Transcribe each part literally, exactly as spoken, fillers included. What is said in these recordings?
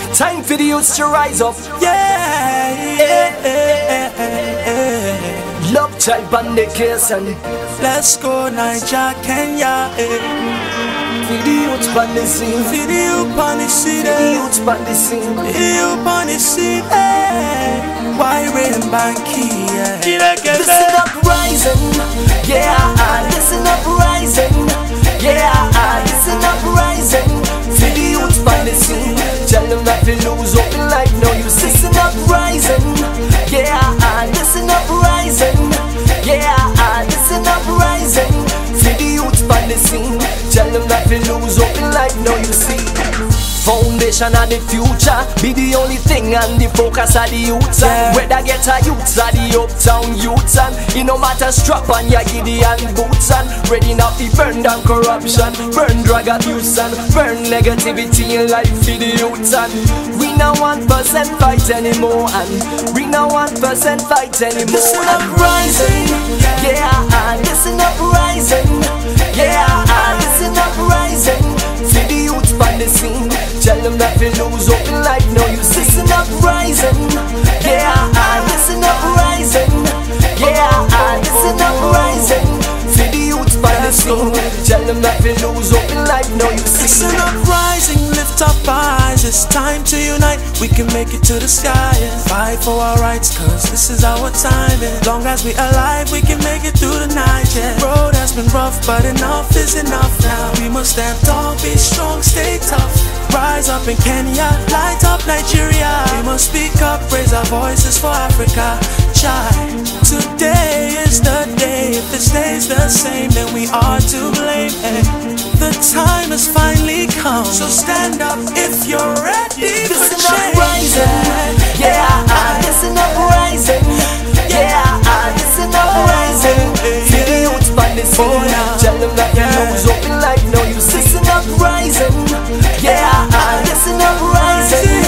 Time for the youths to rise up. Yeah, yeah, yeah, yeah. Love child on the case and let's go Niger, Kenya. Eh. for the youths on the scene. For the youth on the scene. For the youths on the scene. For the youth on the scene. Eh. Why rain banky? Listen up, rising. Yeah, listen up, rising. Yeah, listen up, rising. For the youths on the scene. Tell them not to lose hope in life. No, you listen up, rising. Yeah, listen up, rising. Yeah, listen up, rising. For the youths on the scene. Tell them not to lose hope in life. No, you see. Foundation of the future be the only thing and the focus of the youths. Yeah. Whether get a youths or the uptown youths, and it no matter strap on your Gideon boots and ready now to burn down corruption, burn drug abuse and burn negativity in life for the youths. And we no one percent fight anymore, and we no one percent fight anymore. Listen up, rising, yeah, listen up, rising, yeah, listen up, rising. For the youths on the scene. Tell them not to lose hope in life. No, you listen up, rising. Yeah, listen up, rising. Yeah, listen up, rising. For the youths on the scene. Tell them not to lose hope in life. No, you listen up, rising. Lift up our eyes. It's time to unite. We can make it to the sky and fight for our rights, cause this is our time. As long as we alive, we can make it through the night. Yeah, road has been rough, but enough is enough now. We must stand tall, be strong, stay tough. Rise up in Kenya, light up Nigeria. We must speak up, raise our voices for Africa. Child, today is the day. If it stays the same, then we are to blame. Hey, the time has finally come, so stand up if you're ready for listen change. Up, rising. Yeah, listen up, rising. Yeah, listen up, rising. For the youths on the scene. Tell them that you lose hope in life. No, you listen up, rising. Yeah, listen up, rising.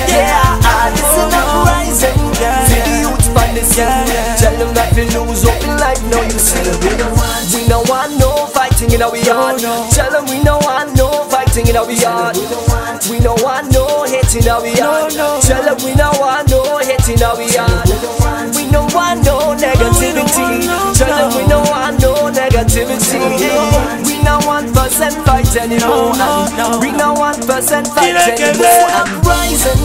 Yeah, listen up, rising. For the youths on the scene. Tell them that you lose hope in life. No, you see. We don't want, we don't want no fighting in our yard. Tell them we don't want no fighting in our yard. We don't want no hate in our yard. Tell them we don't want no hate in our yard. We don't want no negativity. Tell them we don't want no negativity. We don't want percent fight anymore. We don't want percent fight anymore. I'm rising.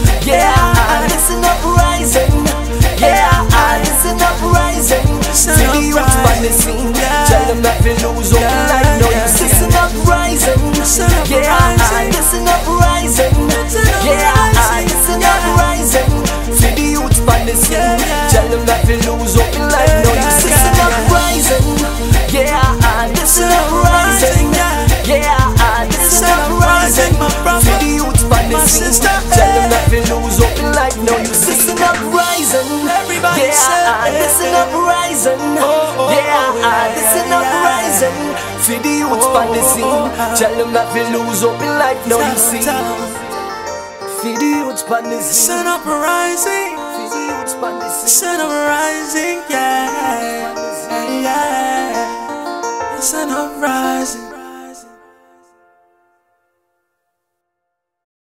Yeah, listen up, rising. Yeah, listen up, rising. See the youths on the scene. Tell them that we lose hope in life. No, you listen up, rising. Yeah, listen up, rising. Yeah, listen up, rising. See the youths on the scene. Tell them that we lose hope in life. No, you listen up, rising. Yeah, listen up, rising. Yeah, listen up, rising. See the youths on the scene. Tell them that we lose hope in life. No, you listen up, rising. Yeah, listen up, rising. Yeah, listen up, rising. For the youths on the scene. Tell them that we lose hope in life. No, you see. For the youths on the scene. Listen up, rising. For the youths on the scene. Listen up, rising. Yeah, yeah. Listen up, rising.